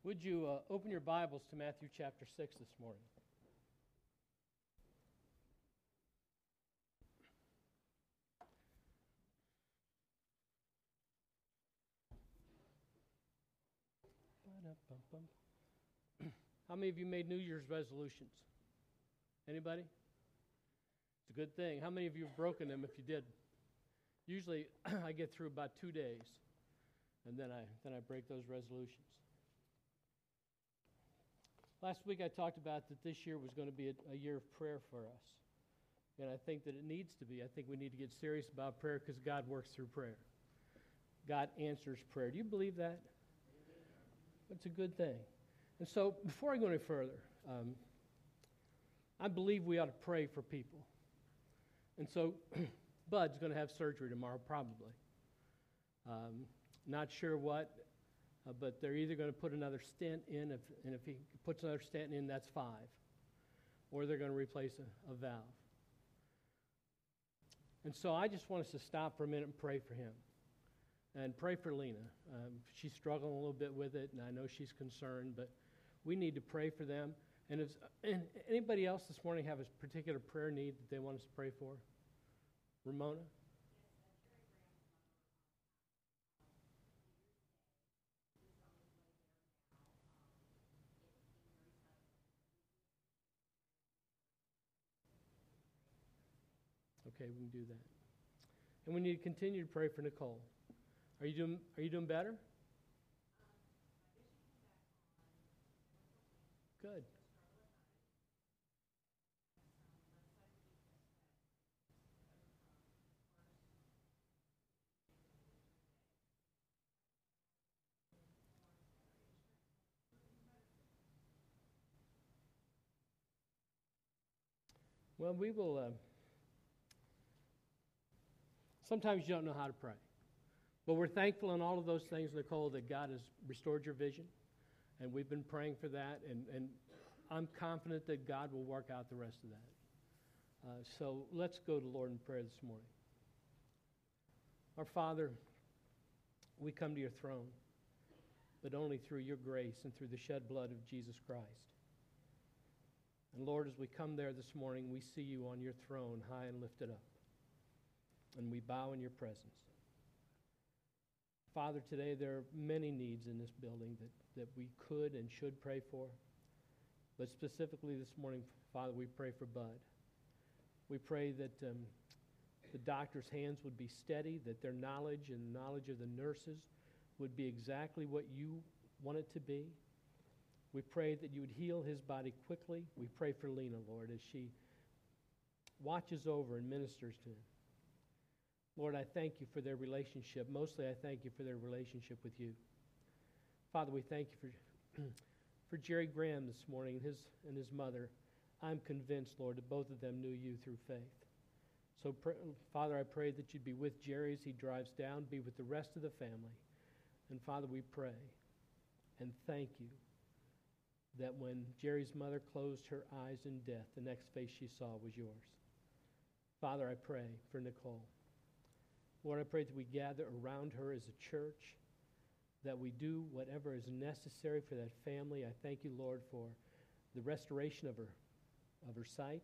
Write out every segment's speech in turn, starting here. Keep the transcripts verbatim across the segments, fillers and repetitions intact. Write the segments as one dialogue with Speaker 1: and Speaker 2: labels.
Speaker 1: Would you uh, open your Bibles to Matthew chapter six this morning? How many of you made New Year's resolutions? Anybody? It's a good thing. How many of you have broken them if you did? Usually I get through about two days, and then I then I break those resolutions. Last week I talked about that this year was going to be a, a year of prayer for us. And I think that it needs to be. I think we need to get serious about prayer because God works through prayer. God answers prayer. Do you believe that? It's a good thing. And so before I go any further, um, I believe we ought to pray for people. And so Bud's going to have surgery tomorrow, probably. Um, not sure what. Uh, but they're either going to put another stent in, if, and if he puts another stent in, that's five. Or they're going to replace a, a valve. And so I just want us to stop for a minute and pray for him. And pray for Lena. Um, she's struggling a little bit with it, and I know she's concerned, but we need to pray for them. And if and anybody else this morning have a particular prayer need that they want us to pray for? Ramona? Okay, we can do that. And we need to continue to pray for Nicole. Are you doing Are you doing better? Good. Well, we will... Uh, Sometimes you don't know how to pray. But we're thankful in all of those things, Nicole, that God has restored your vision. And we've been praying for that. And, and I'm confident that God will work out the rest of that. Uh, so let's go to the Lord in prayer this morning. Our Father, we come to your throne, but only through your grace and through the shed blood of Jesus Christ. And Lord, as we come there this morning, we see you on your throne, high and lifted up. And we bow in your presence. Father, today there are many needs in this building that, that we could and should pray for. But specifically this morning, Father, we pray for Bud. We pray that um, the doctor's hands would be steady, that their knowledge and the knowledge of the nurses would be exactly what you want it to be. We pray that you would heal his body quickly. We pray for Lena, Lord, as she watches over and ministers to him. Lord, I thank you for their relationship. Mostly I thank you for their relationship with you. Father, we thank you for, for Jerry Graham this morning and his, and his mother. I'm convinced, Lord, that both of them knew you through faith. So, pr- Father, I pray that you'd be with Jerry as he drives down, be with the rest of the family. And Father, we pray and thank you that when Jerry's mother closed her eyes in death, the next face she saw was yours. Father, I pray for Nicole. Lord, I pray that we gather around her as a church, that we do whatever is necessary for that family. I thank you, Lord, for the restoration of her, of her sight.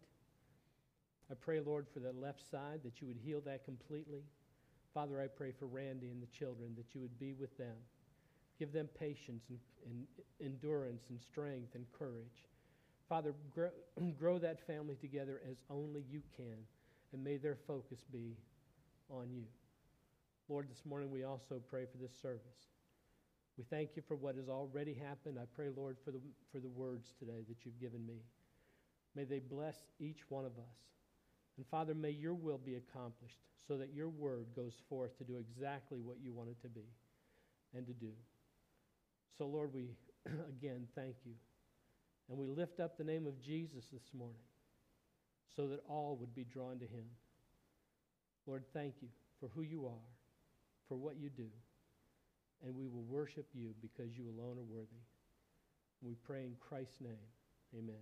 Speaker 1: I pray, Lord, for the left side, that you would heal that completely. Father, I pray for Randy and the children, that you would be with them. Give them patience and, and endurance and strength and courage. Father, grow, grow that family together as only you can, and may their focus be on you. Lord, this morning we also pray for this service. We thank you for what has already happened. I pray, Lord, for the, for the words today that you've given me. May they bless each one of us. And Father, may your will be accomplished so that your word goes forth to do exactly what you want it to be and to do. So, Lord, we again thank you. And we lift up the name of Jesus this morning so that all would be drawn to him. Lord, thank you for who you are, for what you do, and we will worship you because you alone are worthy. We pray in Christ's name. Amen.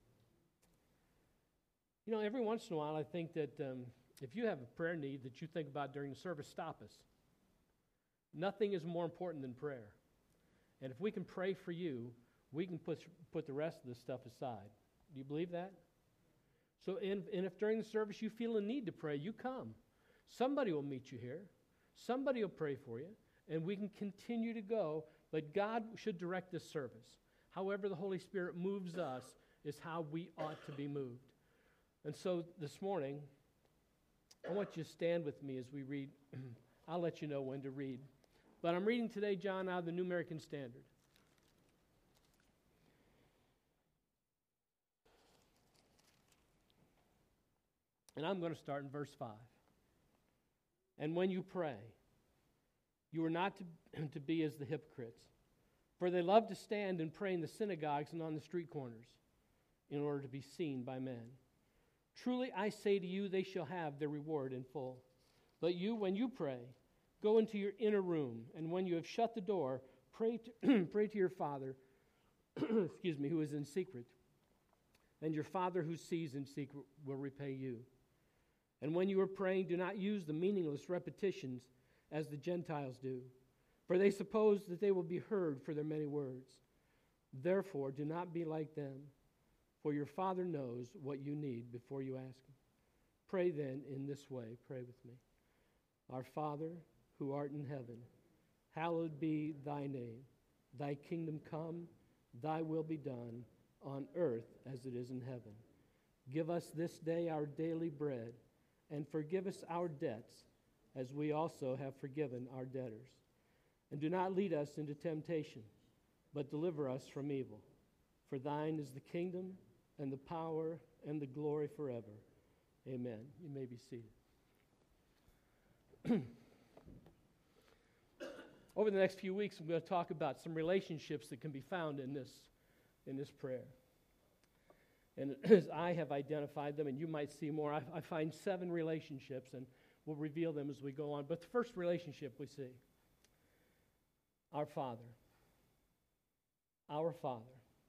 Speaker 1: You know, every once in a while I think that um, if you have a prayer need that you think about during the service, stop us. Nothing is more important than prayer. And if we can pray for you, we can put, put the rest of this stuff aside. Do you believe that? So, and, and if during the service you feel a need to pray, you come. Somebody will meet you here. Somebody will pray for you. And we can continue to go. But God should direct this service. However the Holy Spirit moves us is how we ought to be moved. And so this morning, I want you to stand with me as we read. I'll let you know when to read. But I'm reading today, John, out of the New American Standard. And I'm going to start in verse five. And when you pray, you are not to, to be as the hypocrites, for they love to stand and pray in the synagogues and on the street corners, in order to be seen by men. Truly I say to you, they shall have their reward in full. But you, when you pray, go into your inner room, and when you have shut the door, pray to, pray to your Father, excuse me, who is in secret. And your Father who sees in secret will repay you. And when you are praying, do not use the meaningless repetitions as the Gentiles do, for they suppose that they will be heard for their many words. Therefore, do not be like them, for your Father knows what you need before you ask Him. Pray then in this way. Pray with me. Our Father, who art in heaven, hallowed be thy name. Thy kingdom come, thy will be done, on earth as it is in heaven. Give us this day our daily bread, and forgive us our debts, as we also have forgiven our debtors. And do not lead us into temptation, but deliver us from evil. For thine is the kingdom, and the power, and the glory forever. Amen. You may be seated. Over the next few weeks, I'm going to talk about some relationships that can be found in this, in this prayer. And as I have identified them, and you might see more, I, I find seven relationships, and we'll reveal them as we go on. But the first relationship we see, our Father. Our Father.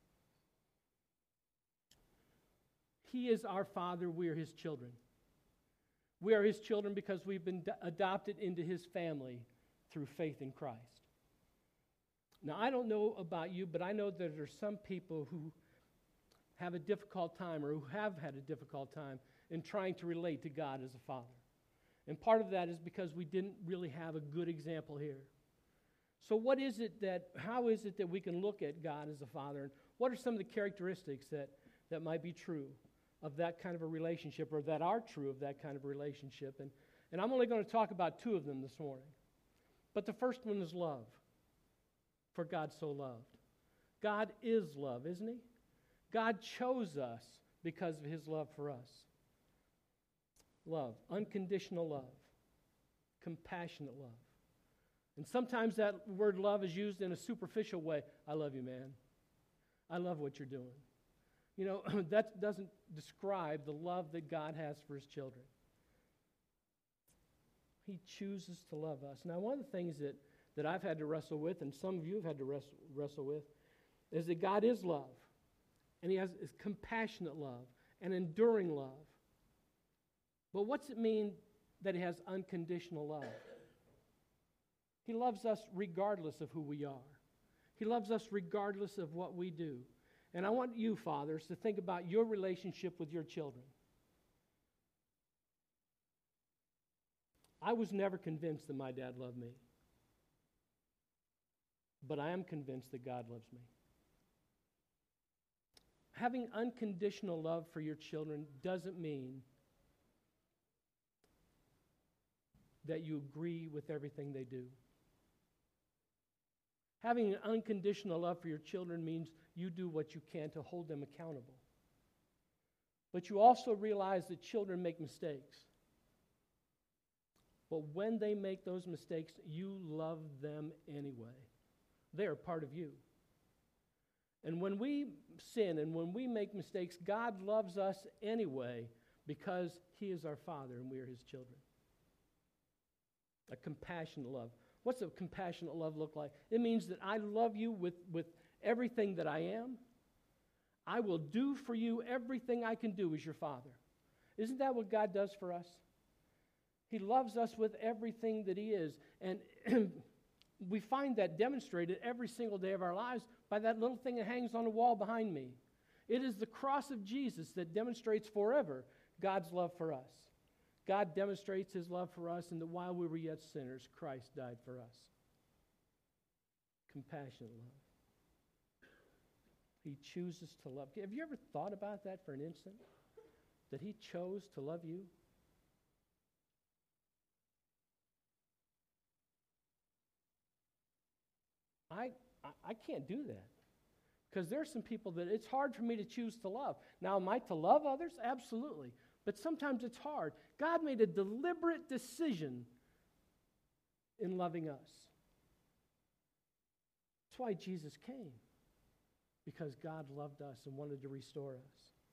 Speaker 1: He is our Father. We are His children. We are His children because we've been d- adopted into His family through faith in Christ. Now, I don't know about you, but I know that there are some people who have a difficult time or who have had a difficult time in trying to relate to God as a Father. And part of that is because we didn't really have a good example here. So what is it that, how is it that we can look at God as a Father? And what are some of the characteristics that, that might be true of that kind of a relationship, or that are true of that kind of a relationship? And, and I'm only going to talk about two of them this morning. But the first one is love. For God so loved. God is love, isn't He? God chose us because of His love for us. Love, unconditional love, compassionate love. And sometimes that word love is used in a superficial way. I love you, man. I love what you're doing. You know, that doesn't describe the love that God has for His children. He chooses to love us. Now, one of the things that, that I've had to wrestle with, and some of you have had to wrestle, wrestle with, is that God is love. And He has is compassionate love and enduring love. But what's it mean that He has unconditional love? He loves us regardless of who we are. He loves us regardless of what we do. And I want you, fathers, to think about your relationship with your children. I was never convinced that my dad loved me. But I am convinced that God loves me. Having unconditional love for your children doesn't mean that you agree with everything they do. Having an unconditional love for your children means you do what you can to hold them accountable. But you also realize that children make mistakes. But when they make those mistakes, you love them anyway. They are part of you. And when we sin and when we make mistakes, God loves us anyway because He is our Father and we are His children. A compassionate love. What's a compassionate love look like? It means that I love you with, with everything that I am. I will do for you everything I can do as your Father. Isn't that what God does for us? He loves us with everything that He is. And we find that demonstrated every single day of our lives by that little thing that hangs on the wall behind me. It is the cross of Jesus that demonstrates forever God's love for us. God demonstrates his love for us in that while we were yet sinners, Christ died for us. Compassionate love. He chooses to love. Have you ever thought about that for an instant? That he chose to love you? I, I, I can't do that. Because there's some people that it's hard for me to choose to love. Now, am I to love others? Absolutely. But sometimes it's hard. God made a deliberate decision in loving us. That's why Jesus came. Because God loved us and wanted to restore us.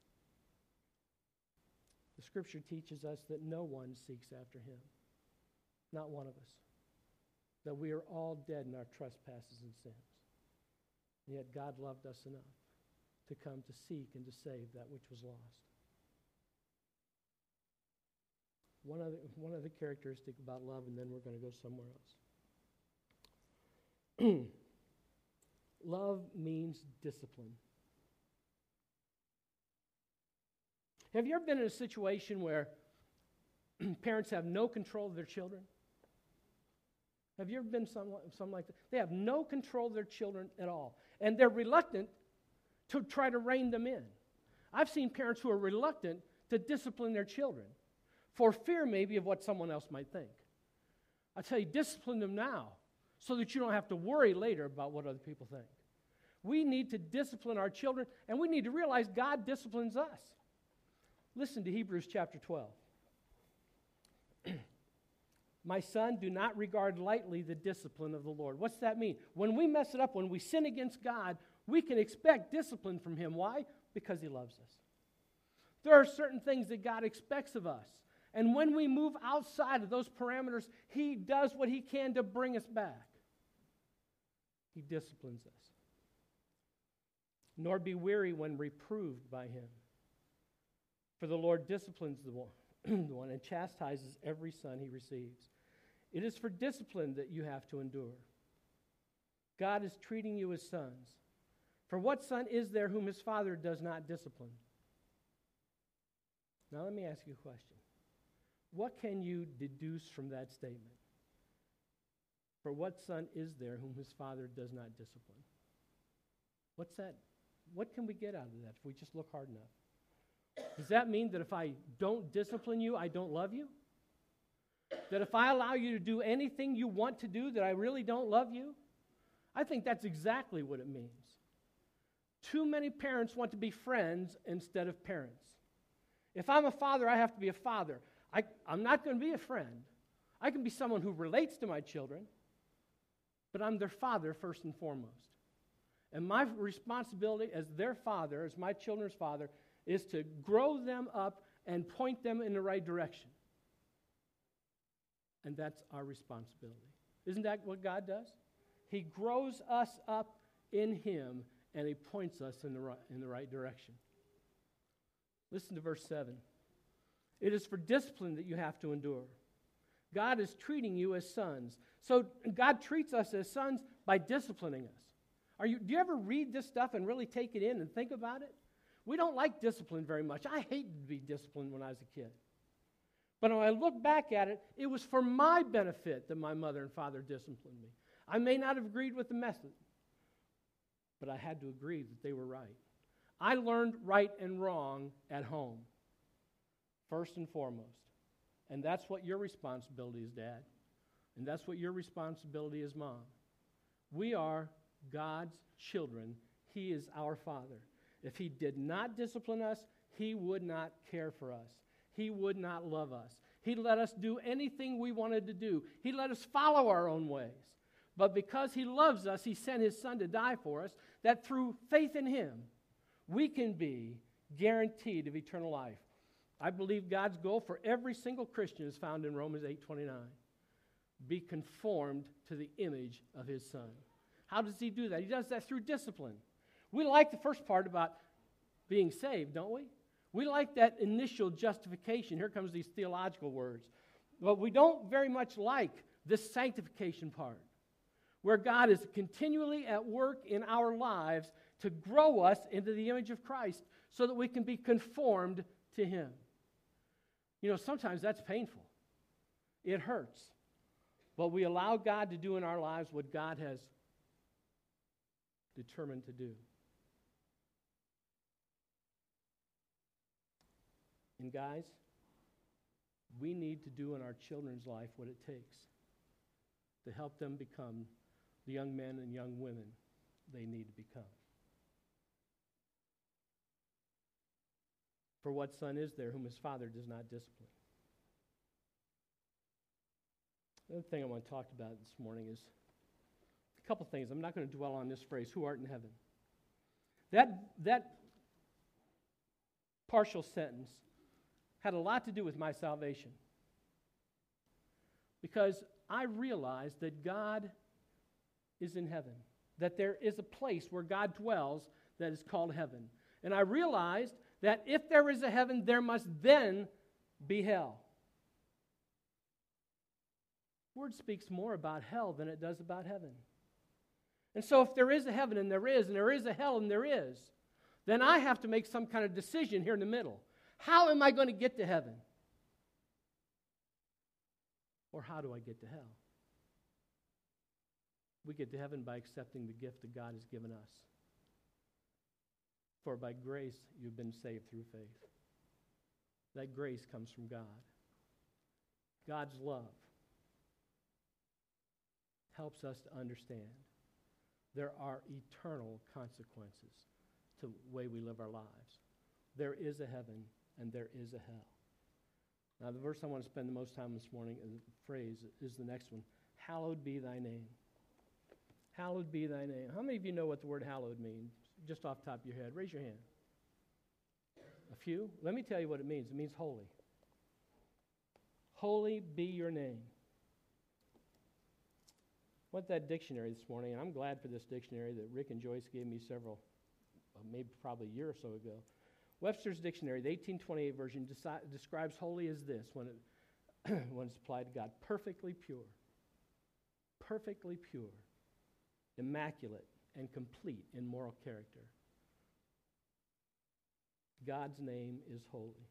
Speaker 1: The Scripture teaches us that no one seeks after him. Not one of us. That we are all dead in our trespasses and sins. And yet God loved us enough to come to seek and to save that which was lost. One other, one other characteristic about love, and then we're going to go somewhere else. Love means discipline. Have you ever been in a situation where parents have no control of their children? Have you ever been something, something like that? They have no control of their children at all. And they're reluctant to try to rein them in. I've seen parents who are reluctant to discipline their children for fear maybe of what someone else might think. I tell you, discipline them now so that you don't have to worry later about what other people think. We need to discipline our children, and we need to realize God disciplines us. Listen to Hebrews chapter twelve. My son, do not regard lightly the discipline of the Lord. What's that mean? When we mess it up, when we sin against God, we can expect discipline from him. Why? Because he loves us. There are certain things that God expects of us. And when we move outside of those parameters, he does what he can to bring us back. He disciplines us. Nor be weary when reproved by him. For the Lord disciplines the one, the one and chastises every son he receives. It is for discipline that you have to endure. God is treating you as sons. For what son is there whom his father does not discipline? Now let me ask you a question. What can you deduce from that statement? For what son is there whom his father does not discipline? What's that? What can we get out of that if we just look hard enough? Does that mean that if I don't discipline you, I don't love you? That if I allow you to do anything you want to do, that I really don't love you? I think that's exactly what it means. Too many parents want to be friends instead of parents. If I'm a father, I have to be a father. I, I'm not going to be a friend. I can be someone who relates to my children, but I'm their father first and foremost. And my responsibility as their father, as my children's father, is to grow them up and point them in the right direction. And that's our responsibility. Isn't that what God does? He grows us up in him, and he points us in the right, in the right direction. Listen to verse seven. It is for discipline that you have to endure. God is treating you as sons. So God treats us as sons by disciplining us. Are you, do you ever read this stuff and really take it in and think about it? We don't like discipline very much. I hated to be disciplined when I was a kid. But when I look back at it, it was for my benefit that my mother and father disciplined me. I may not have agreed with the method, but I had to agree that they were right. I learned right and wrong at home, first and foremost. And that's what your responsibility is, Dad. And that's what your responsibility is, Mom. We are God's children. He is our Father. If he did not discipline us, he would not care for us. He would not love us. He let us do anything we wanted to do. He let us follow our own ways. But because he loves us, he sent his Son to die for us, that through faith in him, we can be guaranteed of eternal life. I believe God's goal for every single Christian is found in Romans eight twenty-nine. Be conformed to the image of his Son. How does he do that? He does that through discipline. We like the first part about being saved, don't we? We like that initial justification. Here comes these theological words. But we don't very much like this sanctification part. where God is continually at work in our lives to grow us into the image of Christ so that we can be conformed to Him. You know, sometimes that's painful. It hurts. But we allow God to do in our lives what God has determined to do. And guys, we need to do in our children's life what it takes to help them become the young men and young women they need to become. For what son is there whom his father does not discipline? The other thing I want to talk about this morning is a couple things. I'm not going to dwell on this phrase, who art in heaven. That, that partial sentence had a lot to do with my salvation. Because I realized that God is in heaven, that there is a place where God dwells that is called heaven. And I realized that if there is a heaven, there must then be hell. The Word speaks more about hell than it does about heaven. And so if there is a heaven, and there is, and there is a hell, and there is, then I have to make some kind of decision here in the middle. How am I going to get to heaven? Or how do I get to hell? We get to heaven by accepting the gift that God has given us. For by grace you've been saved through faith. That grace comes from God. God's love helps us to understand there are eternal consequences to the way we live our lives. There is a heaven and there is a hell. Now, the verse I want to spend the most time this morning, the phrase, is the next one. Hallowed be thy name. Hallowed be thy name. How many of you know what the word hallowed means? Just off the top of your head. Raise your hand. A few? Let me tell you what it means. It means holy. Holy be your name. I went to that dictionary this morning, and I'm glad for this dictionary that Rick and Joyce gave me several, maybe probably a year or so ago. Webster's Dictionary, the eighteen twenty-eight version, deci- describes holy as this when, it when it's applied to God. Perfectly pure. Perfectly pure. Immaculate and complete in moral character. God's name is holy.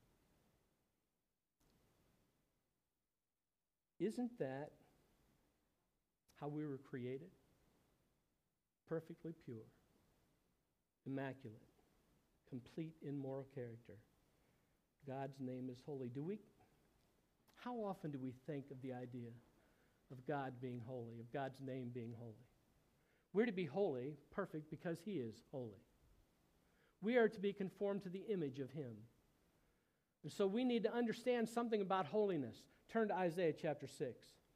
Speaker 1: Isn't that how we were created? Perfectly pure, immaculate, complete in moral character. God's name is holy. Do we, how often do we think of the idea of God being holy, of God's name being holy? We're to be holy, perfect, because He is holy. We are to be conformed to the image of Him. And so we need to understand something about holiness. Turn to Isaiah chapter six.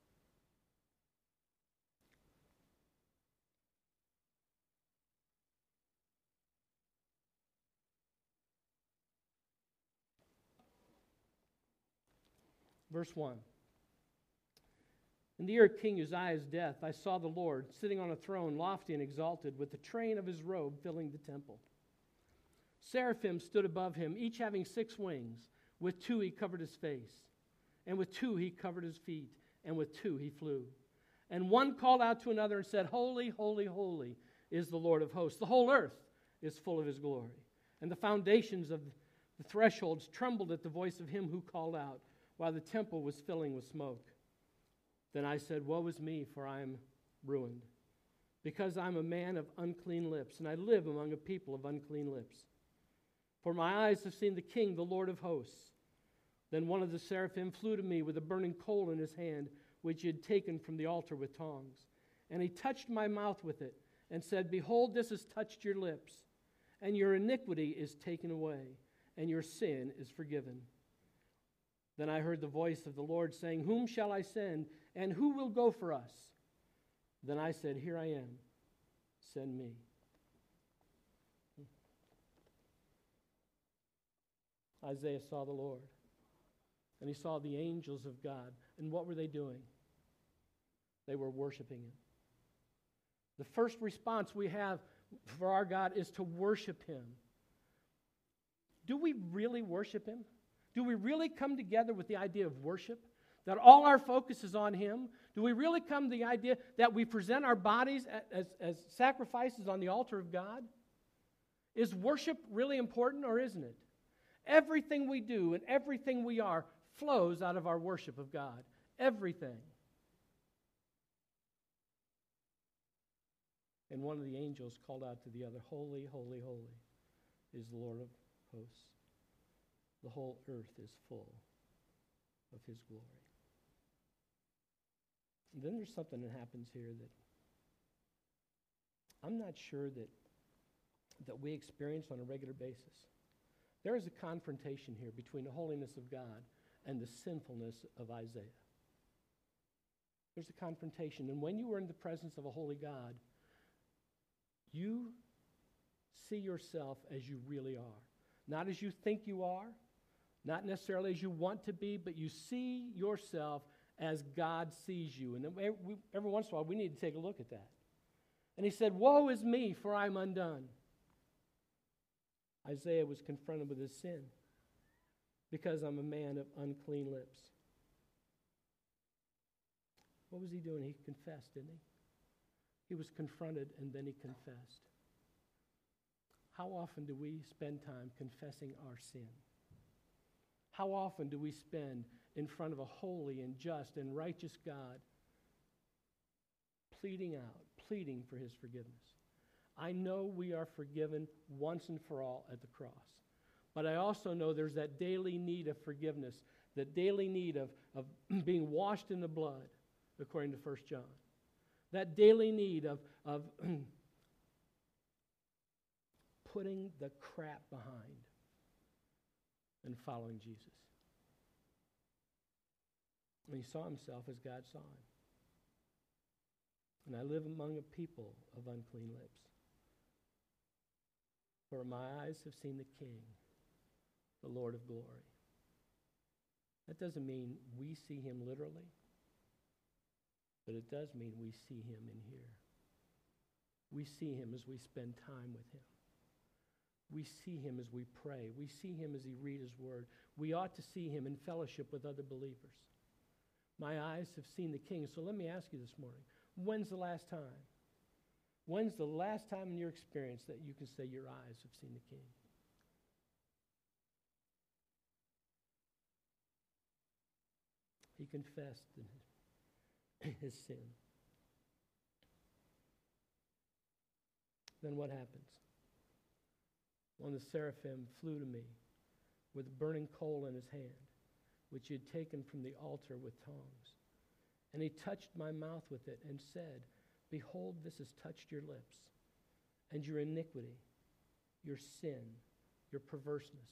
Speaker 1: Verse one. In the year of King Uzziah's death, I saw the Lord sitting on a throne, lofty and exalted, with the train of His robe filling the temple. Seraphim stood above Him, each having six wings. With two He covered His face, and with two He covered His feet, and with two He flew. And one called out to another and said, Holy, holy, holy is the Lord of hosts. The whole earth is full of His glory. And the foundations of the thresholds trembled at the voice of Him who called out, while the temple was filling with smoke. Then I said, Woe is me, for I am ruined, because I am a man of unclean lips, and I live among a people of unclean lips. For my eyes have seen the King, the Lord of hosts. Then one of the seraphim flew to me with a burning coal in his hand, which he had taken from the altar with tongs. And he touched my mouth with it, and said, Behold, this has touched your lips, and your iniquity is taken away, and your sin is forgiven. Then I heard the voice of the Lord saying, Whom shall I send, and who will go for us? Then I said, Here I am, send me. Isaiah saw the Lord, and he saw the angels of God. And what were they doing? They were worshiping Him. The first response we have for our God is to worship Him. Do we really worship Him? Do we really come together with the idea of worship? That all our focus is on Him? Do we really come to the idea that we present our bodies as, as sacrifices on the altar of God? Is worship really important, or isn't it? Everything we do and everything we are flows out of our worship of God. Everything. And one of the angels called out to the other, "Holy, holy, holy is the Lord of hosts. The whole earth is full of His glory." And then there's something that happens here that I'm not sure that, that we experience on a regular basis. There is a confrontation here between the holiness of God and the sinfulness of Isaiah. There's a confrontation. And when you are in the presence of a holy God, you see yourself as you really are. Not as you think you are, not necessarily as you want to be, but you see yourself as God sees you. And every, every once in a while, we need to take a look at that. And he said, "Woe is me, for I'm undone." Isaiah was confronted with his sin. "Because I'm a man of unclean lips." What was he doing? He confessed, didn't he? He was confronted and then he confessed. How often do we spend time confessing our sin? How often do we spend in front of a holy and just and righteous God pleading out, pleading for His forgiveness? I know we are forgiven once and for all at the cross. But I also know there's that daily need of forgiveness, that daily need of, of being washed in the blood, according to First John. That daily need of, of putting the crap behind and following Jesus. And he saw himself as God saw him. And I live among a people of unclean lips. For my eyes have seen the King, the Lord of glory. That doesn't mean we see Him literally, but it does mean we see Him in here. We see Him as we spend time with Him. We see Him as we pray. We see Him as He reads His Word. We ought to see Him in fellowship with other believers. My eyes have seen the King. So let me ask you this morning, when's the last time? When's the last time in your experience that you can say your eyes have seen the King? He confessed his sin. Then what happens? One of the seraphim flew to me with a burning coal in his hand, which he had taken from the altar with tongs. And he touched my mouth with it and said, "Behold, this has touched your lips, and your iniquity, your sin, your perverseness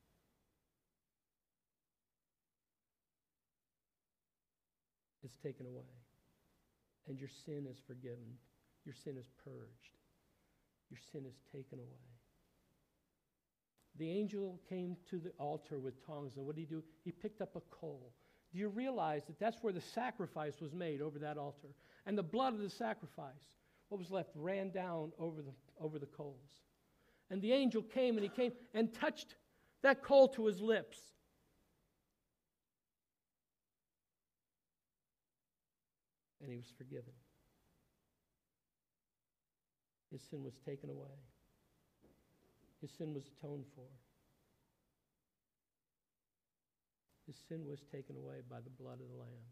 Speaker 1: is taken away, and your sin is forgiven. Your sin is purged. Your sin is taken away." The angel came to the altar with tongs, and what did he do? He picked up a coal. Do you realize that that's where the sacrifice was made, over that altar? And the blood of the sacrifice, what was left, ran down over the, over the coals. And the angel came, and he came and touched that coal to his lips. And he was forgiven. His sin was taken away. His sin was atoned for. His sin was taken away by the blood of the Lamb.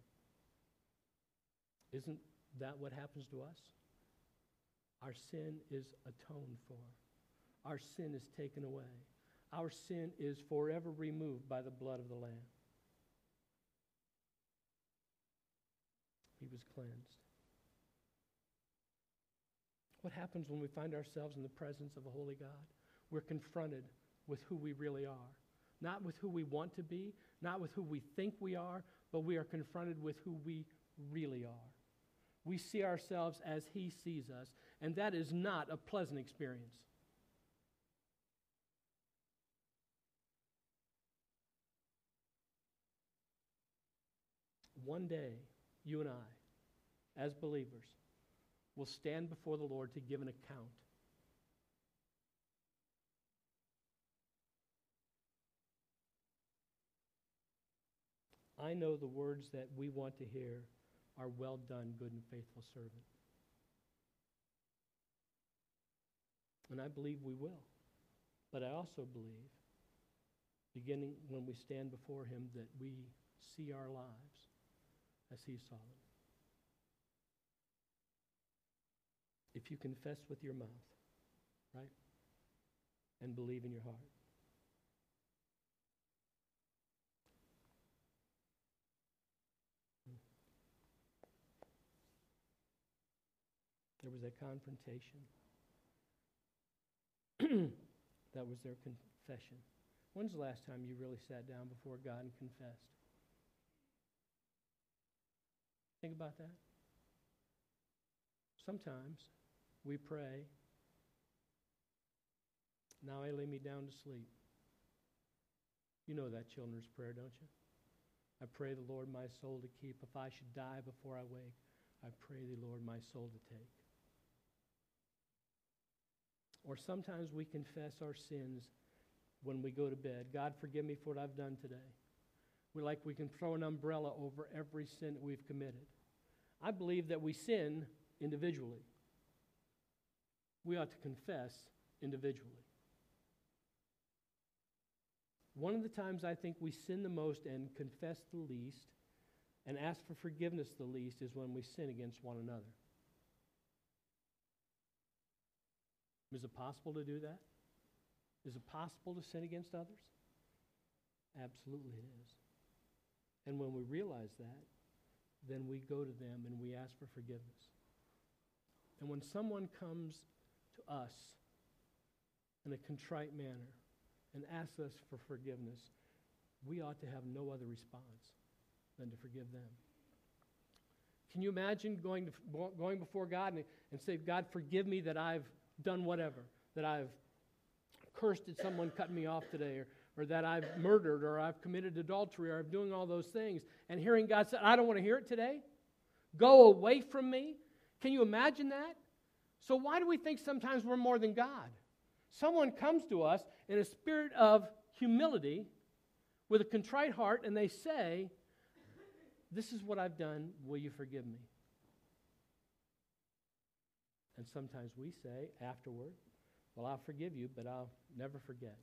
Speaker 1: Isn't that what happens to us? Our sin is atoned for. Our sin is taken away. Our sin is forever removed by the blood of the Lamb. He was cleansed. What happens when we find ourselves in the presence of a holy God? We're confronted with who we really are. Not with who we want to be, not with who we think we are, but we are confronted with who we really are. We see ourselves as He sees us, and that is not a pleasant experience. One day, you and I, as believers, will stand before the Lord to give an account. I know the words that we want to hear are, well done, good and faithful servant. And I believe we will. But I also believe, beginning when we stand before him, that we see our lives as he saw them. If you confess with your mouth, right, and believe in your heart. There was a confrontation. That was their confession. When's the last time you really sat down before God and confessed? Think about that. Sometimes we pray, now I lay me down to sleep. You know that children's prayer, don't you? I pray the Lord my soul to keep. If I should die before I wake, I pray the Lord my soul to take. Or sometimes we confess our sins when we go to bed. God, forgive me for what I've done today. We like we can throw an umbrella over every sin that we've committed. I believe that we sin individually. We ought to confess individually. One of the times I think we sin the most and confess the least and ask for forgiveness the least is when we sin against one another. Is it possible to do that? Is it possible to sin against others? Absolutely it is. And when we realize that, then we go to them and we ask for forgiveness. And when someone comes to us in a contrite manner and asks us for forgiveness, we ought to have no other response than to forgive them. Can you imagine going to, going before God and, and say, God, forgive me that I've done whatever, that I've cursed at someone cutting me off today, or, or that I've murdered, or I've committed adultery, or I'm doing all those things, and hearing God say, I don't want to hear it today. Go away from me. Can you imagine that? So why do we think sometimes we're more than God? Someone comes to us in a spirit of humility with a contrite heart, and they say, this is what I've done. Will you forgive me? And sometimes we say afterward, well, I'll forgive you, but I'll never forget.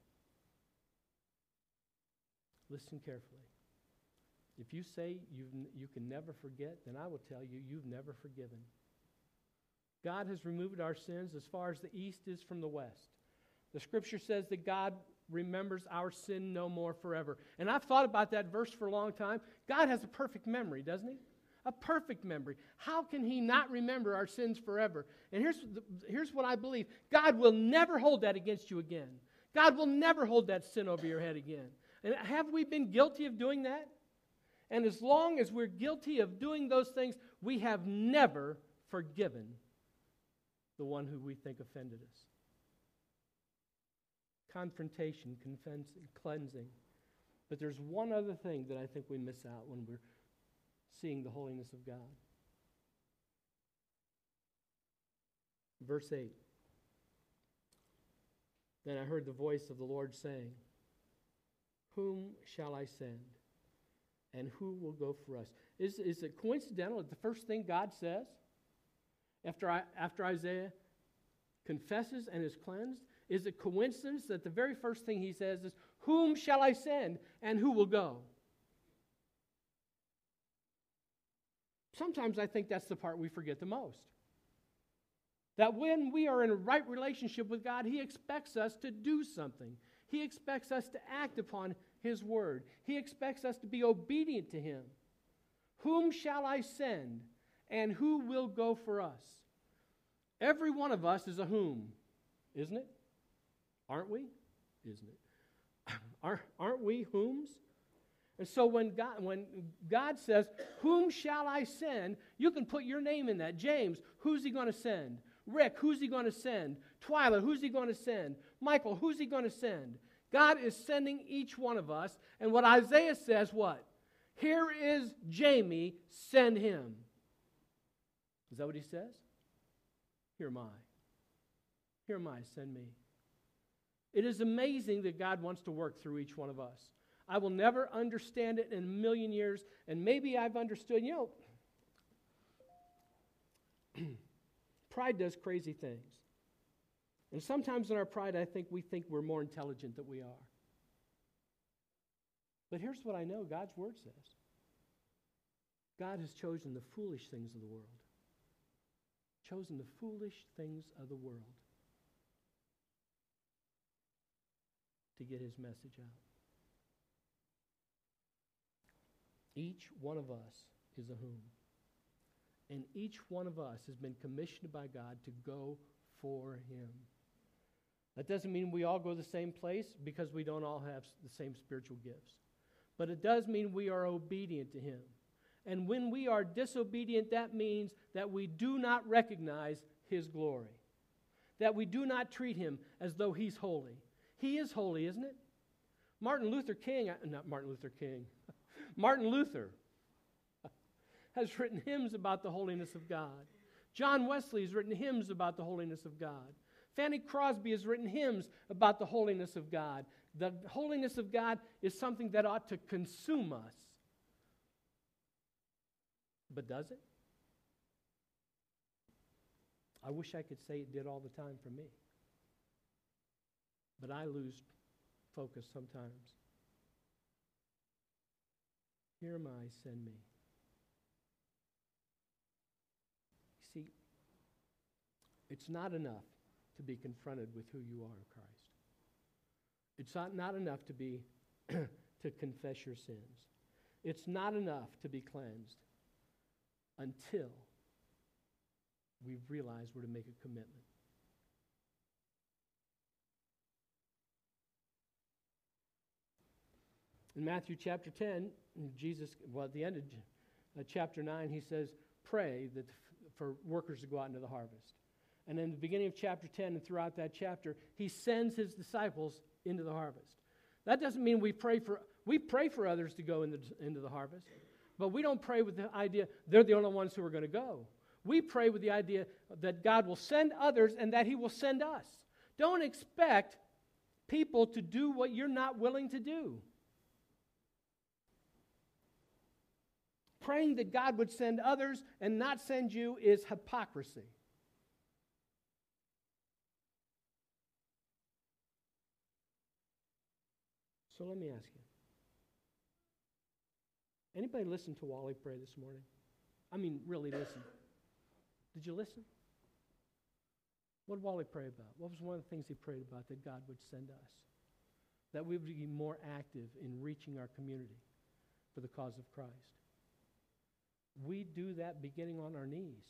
Speaker 1: Listen carefully. If you say you've, you can never forget, then I will tell you, you've never forgiven. God has removed our sins as far as the east is from the west. The Scripture says that God remembers our sin no more forever. And I've thought about that verse for a long time. God has a perfect memory, doesn't he? A perfect memory. How can he not remember our sins forever? And here's, the, here's what I believe. God will never hold that against you again. God will never hold that sin over your head again. And have we been guilty of doing that? And as long as we're guilty of doing those things, we have never forgiven the one who we think offended us. Confrontation, cleansing. But there's one other thing that I think we miss out when we're seeing the holiness of God. Verse eight. Then I heard the voice of the Lord saying, whom shall I send? And who will go for us? Is, is it coincidental that the first thing God says after, I, after Isaiah confesses and is cleansed? Is it coincidence that the very first thing he says is, whom shall I send and who will go? Sometimes I think that's the part we forget the most. That when we are in a right relationship with God, he expects us to do something. He expects us to act upon his word. He expects us to be obedient to him. Whom shall I send and who will go for us? Every one of us is a whom, isn't it? Aren't we? Isn't it? Aren't, aren't we whom's? And so when God, when God says, whom shall I send? You can put your name in that. James, who's he going to send? Rick, who's he going to send? Twyla, who's he going to send? Michael, who's he going to send? God is sending each one of us. And what Isaiah says, what? Here is Jamie, send him. Is that what he says? Here am I. Here am I, send me. It is amazing that God wants to work through each one of us. I will never understand it in a million years, and maybe I've understood. You know, pride does crazy things. And sometimes in our pride, I think we think we're more intelligent than we are. But here's what I know God's Word says. God has chosen the foolish things of the world. Chosen the foolish things of the world to get His message out. Each one of us is a whom. And each one of us has been commissioned by God to go for Him. That doesn't mean we all go the same place, because we don't all have the same spiritual gifts. But it does mean we are obedient to Him. And when we are disobedient, that means that we do not recognize His glory. That we do not treat Him as though He's holy. He is holy, isn't it? Martin Luther King, not Martin Luther King, Martin Luther has written hymns about the holiness of God. John Wesley has written hymns about the holiness of God. Fanny Crosby has written hymns about the holiness of God. The holiness of God is something that ought to consume us. But does it? I wish I could say it did all the time for me. But I lose focus sometimes. Here am I, send me. You see, it's not enough to be confronted with who you are in Christ. It's not, not enough to be to confess your sins. It's not enough to be cleansed until we've realized we're to make a commitment. In Matthew chapter ten, Jesus, well, at the end of uh, chapter nine, he says, pray that f- for workers to go out into the harvest. And in the beginning of chapter ten and throughout that chapter, he sends his disciples into the harvest. That doesn't mean we pray for, we pray for others to go in the, into the harvest, but we don't pray with the idea they're the only ones who are going to go. We pray with the idea that God will send others and that He will send us. Don't expect people to do what you're not willing to do. Praying that God would send others and not send you is hypocrisy. So let me ask you. Anybody listen to Wally pray this morning? I mean, really listen. Did you listen? What did Wally pray about? What was one of the things he prayed about? That God would send us. That we would be more active in reaching our community for the cause of Christ. We do that beginning on our knees.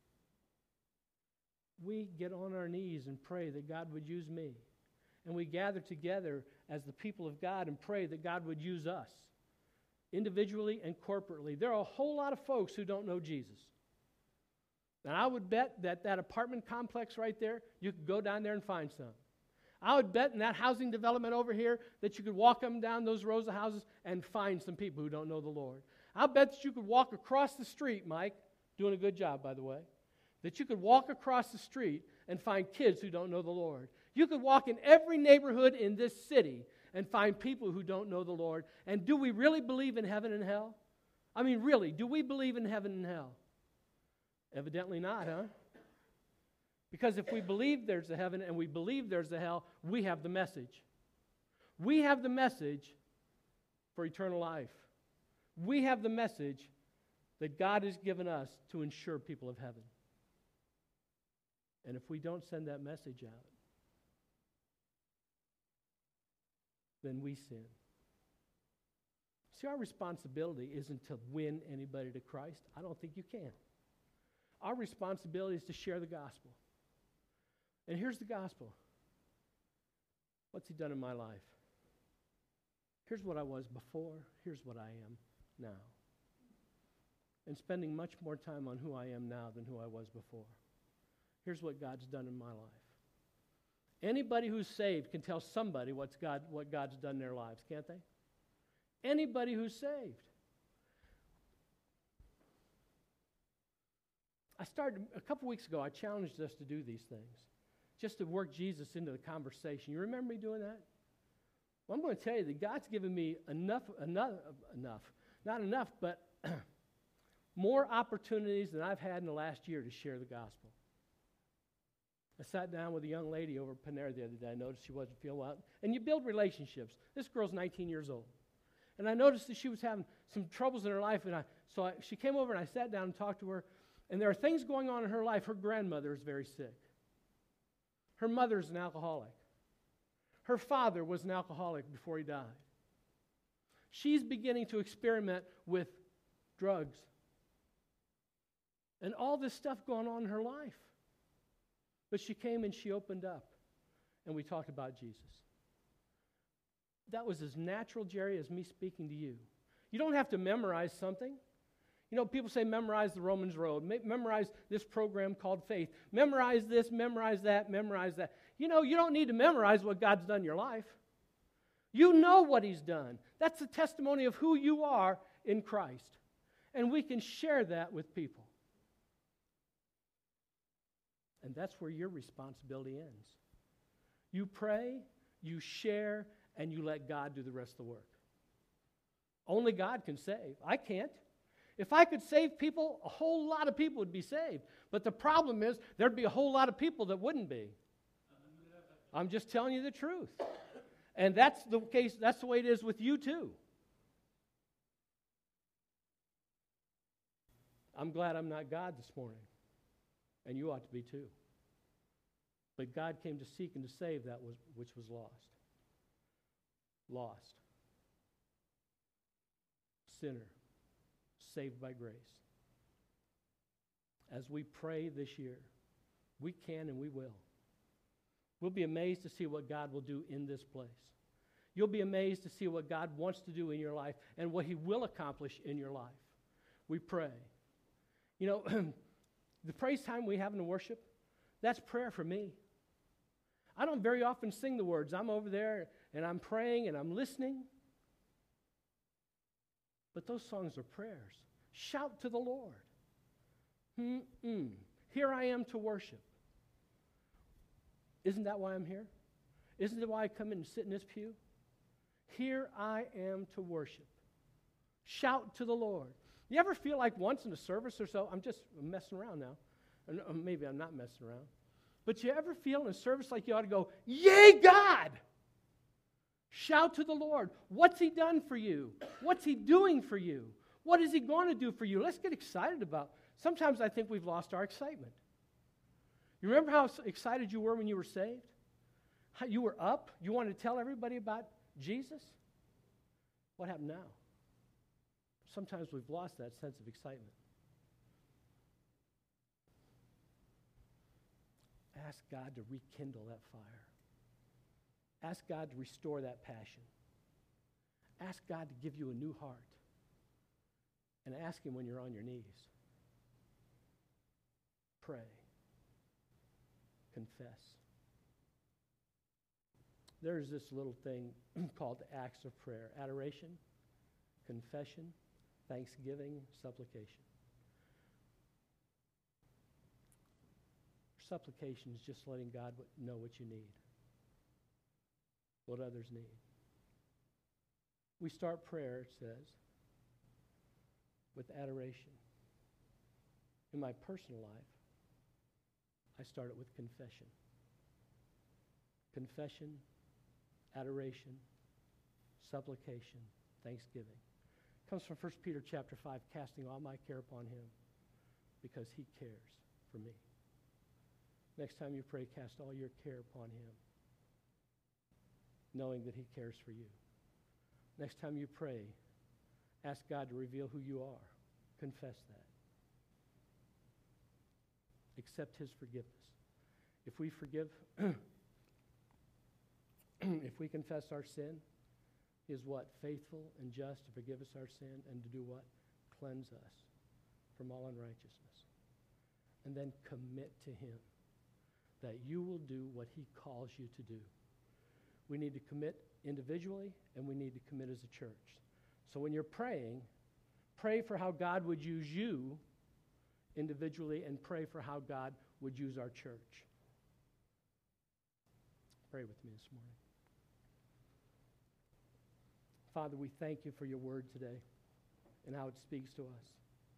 Speaker 1: We get on our knees and pray that God would use me. And we gather together as the people of God and pray that God would use us, individually and corporately. There are a whole lot of folks who don't know Jesus. And I would bet that that apartment complex right there, you could go down there and find some. I would bet in that housing development over here that you could walk them down those rows of houses and find some people who don't know the Lord. I'll bet that you could walk across the street, Mike, doing a good job, by the way, that you could walk across the street and find kids who don't know the Lord. You could walk in every neighborhood in this city and find people who don't know the Lord. And do we really believe in heaven and hell? I mean, really, do we believe in heaven and hell? Evidently not, huh? Because if we believe there's a heaven and we believe there's a hell, we have the message. We have the message for eternal life. We have the message that God has given us to ensure people of heaven. And if we don't send that message out, then we sin. See, our responsibility isn't to win anybody to Christ. I don't think you can. Our responsibility is to share the gospel. And here's the gospel. What's He done in my life? Here's what I was before. Here's what I am now. And spending much more time on who I am now than who I was before. Here's what God's done in my life. Anybody who's saved can tell somebody what's God, what God's done in their lives, can't they? Anybody who's saved. I started, a couple weeks ago, I challenged us to do these things, just to work Jesus into the conversation. You remember me doing that? Well, I'm going to tell you that God's given me enough, enough, enough, not enough, but more opportunities than I've had in the last year to share the gospel. I sat down with a young lady over at Panera the other day. I noticed she wasn't feeling well. And you build relationships. This girl's nineteen years old. And I noticed that she was having some troubles in her life. And I, so I, she came over and I sat down and talked to her. And there are things going on in her life. Her grandmother is very sick. Her mother's an alcoholic. Her father was an alcoholic before he died. She's beginning to experiment with drugs. And all this stuff going on in her life. But she came and she opened up, and we talked about Jesus. That was as natural, Jerry, as me speaking to you. You don't have to memorize something. You know, people say memorize the Romans Road, Me- memorize this program called faith, memorize this, memorize that, memorize that. You know, you don't need to memorize what God's done in your life. You know what He's done. That's a testimony of who you are in Christ. And we can share that with people. And that's where your responsibility ends. You pray, you share, and you let God do the rest of the work. Only God can save. I can't. If I could save people, a whole lot of people would be saved. But the problem is, there'd be a whole lot of people that wouldn't be. I'm just telling you the truth. And that's the case, that's the way it is with you too. I'm glad I'm not God this morning. And you ought to be too. But God came to seek and to save that was, which was lost. Lost. Sinner. Saved by grace. As we pray this year, we can and we will. We'll be amazed to see what God will do in this place. You'll be amazed to see what God wants to do in your life and what He will accomplish in your life. We pray. You know, the praise time we have in the worship, that's prayer for me. I don't very often sing the words. I'm over there and I'm praying and I'm listening. But those songs are prayers. Shout to the Lord. Mm-mm. Here I am to worship. Isn't that why I'm here? Isn't that why I come in and sit in this pew? Here I am to worship. Shout to the Lord. You ever feel like once in a service or so, I'm just messing around now. Or maybe I'm not messing around. But you ever feel in a service like you ought to go, yay, God! Shout to the Lord. What's He done for you? What's He doing for you? What is He going to do for you? Let's get excited about it. Sometimes I think we've lost our excitement. You remember how excited you were when you were saved? How you were up? You wanted to tell everybody about Jesus? What happened now? Sometimes we've lost that sense of excitement. Ask God to rekindle that fire. Ask God to restore that passion. Ask God to give you a new heart. And ask Him when you're on your knees. Pray. Confess. There's this little thing called acts of prayer. Adoration, confession, thanksgiving, supplication. Supplication is just letting God know what you need, what others need. We start prayer, it says, with adoration. In my personal life, I start it with confession. Confession, adoration, supplication, thanksgiving. It comes from First Peter chapter five, casting all my care upon Him because He cares for me. Next time you pray, cast all your care upon Him, knowing that He cares for you. Next time you pray, ask God to reveal who you are. Confess that. Accept His forgiveness. If we forgive, if we confess our sin, He is what? Faithful and just to forgive us our sin and to do what? Cleanse us from all unrighteousness. And then commit to Him that you will do what He calls you to do. We need to commit individually, and we need to commit as a church. So when you're praying, pray for how God would use you individually, and pray for how God would use our church. Pray with me this morning. Father, we thank you for your word today and how it speaks to us.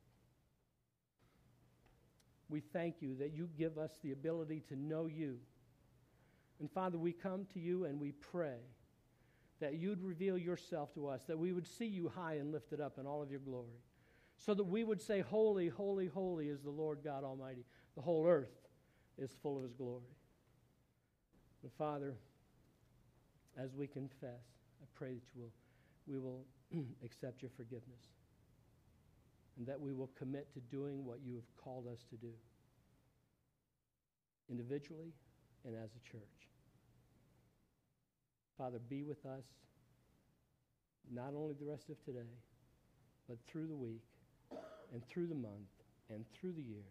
Speaker 1: We thank you that you give us the ability to know you. And Father, we come to you and we pray that you'd reveal yourself to us, that we would see you high and lifted up in all of your glory, so that we would say, holy, holy, holy is the Lord God Almighty. The whole earth is full of his glory. And Father, as we confess, I pray that you will, we will accept your forgiveness, and that we will commit to doing what you have called us to do, individually and as a church. Father, be with us, not only the rest of today, but through the week, and through the month, and through the year.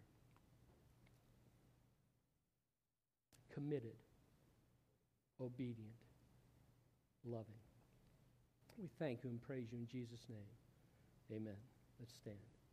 Speaker 1: Committed, obedient, loving. We thank you and praise you in Jesus' name. Amen. Let's stand.